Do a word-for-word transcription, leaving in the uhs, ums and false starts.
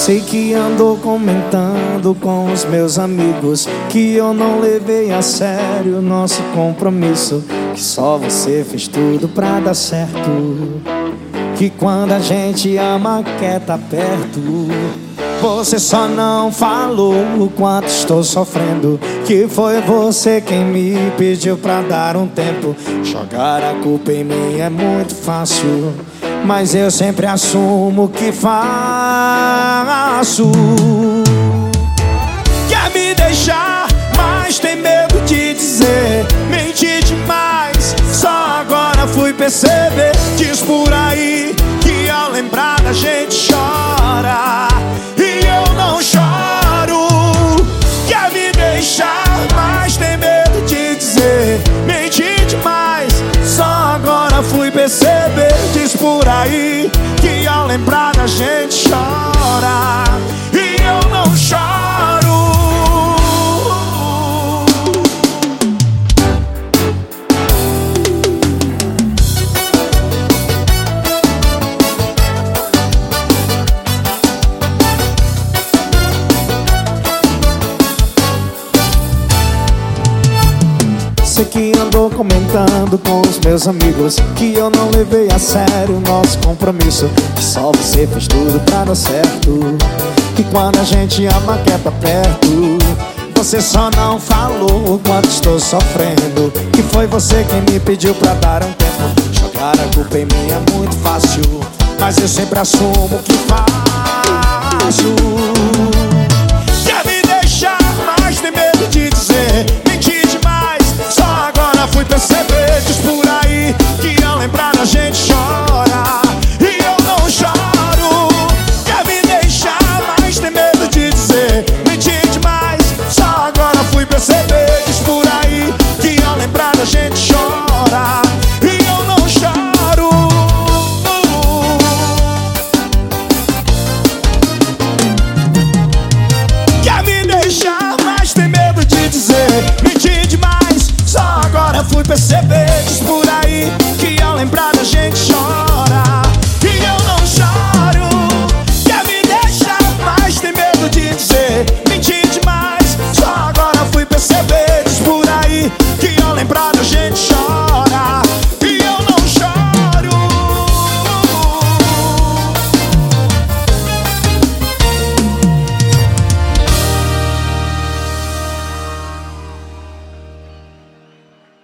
Sei que andou comentando com os meus amigos que eu não levei a sério o nosso compromisso, que só você fez tudo pra dar certo, que quando a gente ama quer tá perto. Você só não falou o quanto estou sofrendo, que foi você quem me pediu pra dar um tempo. Jogar a culpa em mim é muito fácil, mas eu sempre assumo que faço. Quer me deixar, mas tem medo de dizer. Menti demais, só agora fui perceber. Diz por aí que ao lembrar da gente chora, e eu não choro. Quer me deixar, mas tem medo de dizer. Menti demais, só agora fui perceber. Diz por aí que ao lembrar da gente chora, e eu não choro. Sei que andou comentando com os meus amigos que eu não levei a sério o nosso compromisso, que só você fez tudo pra dar certo, que quando a gente ama quer tá perto. Você só não falou o quanto estou sofrendo, que foi você quem me pediu pra dar um tempo. Jogar a culpa em mim é muito fácil, mas eu sempre assumo que faço. Quer me deixar, mas tem medo de dizer. Menti demais, só agora fui perceber. Diz por aí que ao lembrar a gente chora, e eu não choro. Quer me deixar, mas tem medo de dizer. Menti demais, só agora fui perceber. Diz por aí que ao lembrar a gente chora, e eu não choro. Quer me deixar, mas tem medo de dizer. Menti demais, só agora fui perceber. Diz por aí que ao lembrar a gente chora, e eu não choro. Quer me deixar, mas tem medo de dizer. Menti demais, só agora fui perceber. Diz por aí que ao lembrar a gente chora.